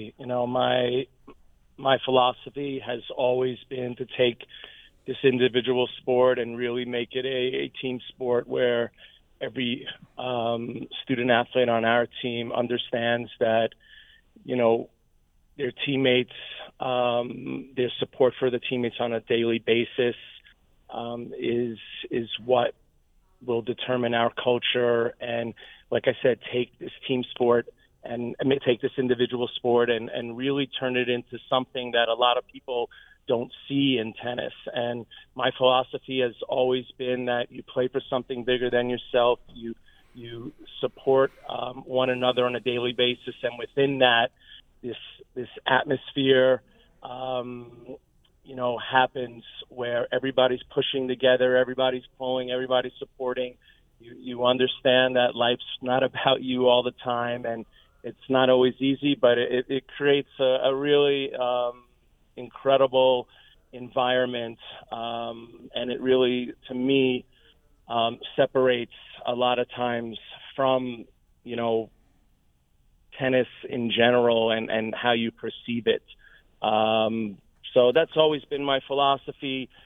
My philosophy has always been to take this individual sport and really make it a team sport where every student athlete on our team understands that, you know, their teammates, their support for the teammates on a daily basis is what will determine our culture. And like I said, take this team sport and take this individual sport and really turn it into something that a lot of people don't see in tennis. And my philosophy has always been that you play for something bigger than yourself. You support one another on a daily basis, and within that, this atmosphere, happens where everybody's pushing together, everybody's pulling, everybody's supporting. You understand that life's not about you all the time, and it's not always easy, but it creates a really incredible environment, and it really, to me, separates a lot of times from, tennis in general and how you perceive it. So that's always been my philosophy.